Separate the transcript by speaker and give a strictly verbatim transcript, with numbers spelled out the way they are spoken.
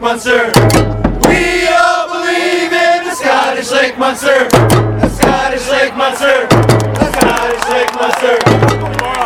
Speaker 1: Monster. We all believe in the Scottish Lake Monster. The Scottish Lake Monster. The Scottish Lake Monster.